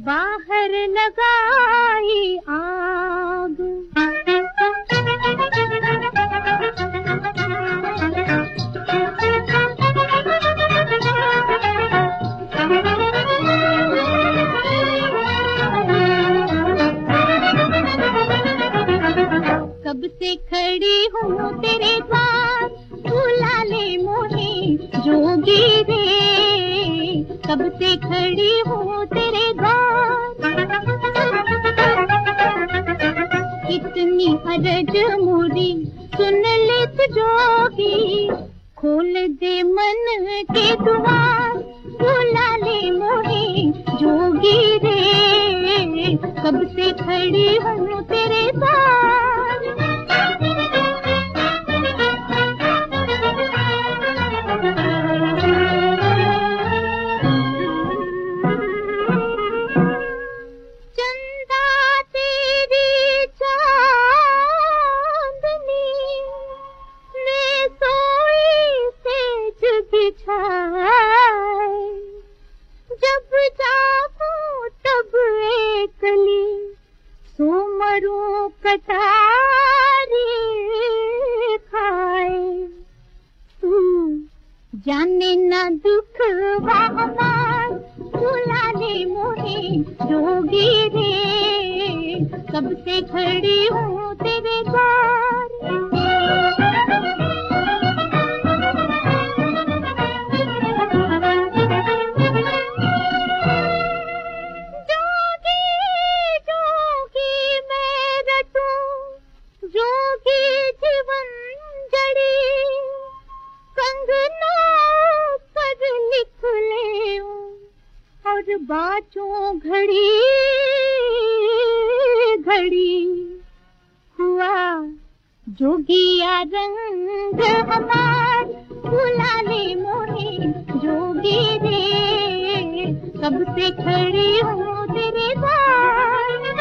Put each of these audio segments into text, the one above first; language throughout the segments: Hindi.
बाहर लगाई आग, कब से खड़ी हूँ तेरे द्वार, बुला ले मोहे जोगी रे। कब से खड़ी हूँ तेरे द्वार, इतनी अरज मोरी सुन ले तू जोगी। खोल दे मन के द्वार, बुला ले मोहे जोगी रे। कब से खड़ी हूँ तेरे द्वार। जब जाऊं तब एकली सोमरू कटारी खाए। तू जाने ना दुख हमार, बुला ले मोहे जोगी रे। कब से खड़ी हूँ तेरे द्वार। और बाँचूं घड़ी घड़ी, हुआ जोगिया रंग हमार। बुला ले मोहे जोगी रे। कब से खड़ी हूँ तेरे द्वार।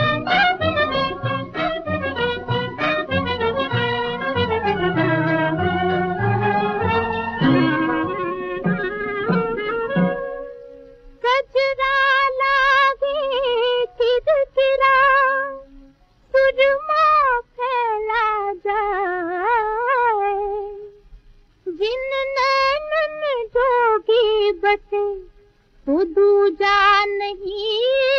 बसे तो दूजा नहीं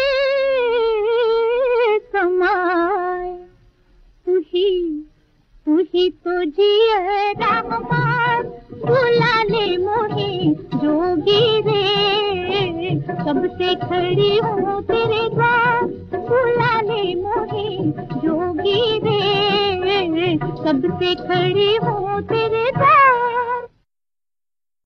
समाए। तू ही तो जियरा हमार, बुला ले मोहे जोगी रे। कब से खड़ी हूँ तेरे द्वार, बुला ले मोहे जोगी रे। कब से खड़ी हूँ तेरे द्वार।